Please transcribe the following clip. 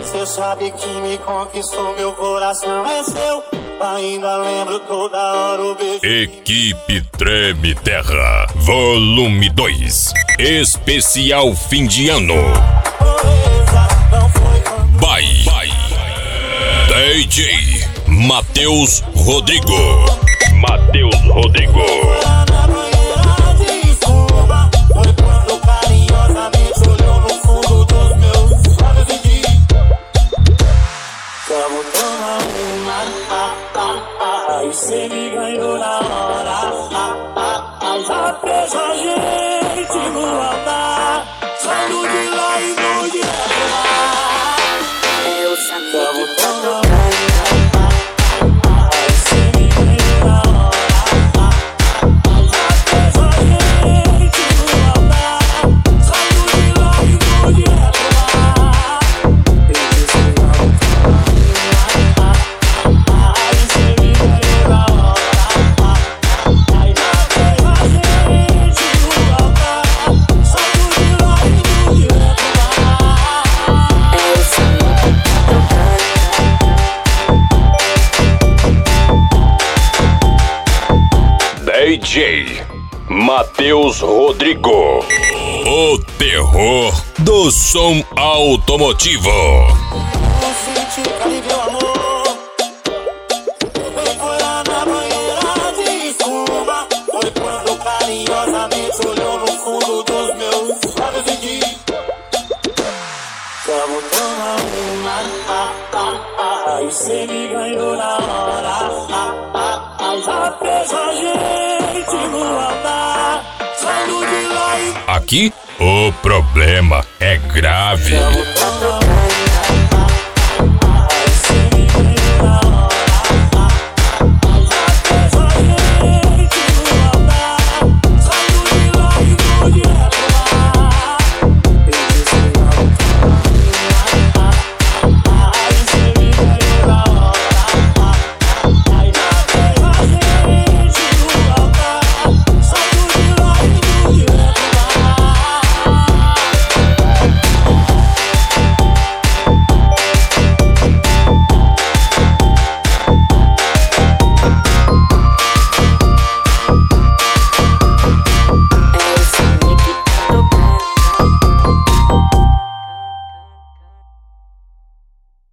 Cê sabe que me conquistou, meu coração é seu. Ainda lembro toda hora o beijo. Equipe Treme Terra, volume 2, especial fim de ano. By DJ Matheus Rodrigo. Aí cê me ganhou na hora. Já fez a gente no altar. Saindo de lá e no direto lá. Eu tamo tão aí cê me ganhou na hora. Já fez a gente no altar. Saindo de lá e no direto lá. Eu disse DJ Matheus Rodrigo, o terror do som automotivo. Foi lá na banheira de espuma. Foi quando carinhosamente olhou no fundo dos meus lábios e disse: tamo tão arrumado. Aí cê me ganhou na hora. Já fez a gente no altar. Saindo de lá e Aqui o problema é grave. tamo tão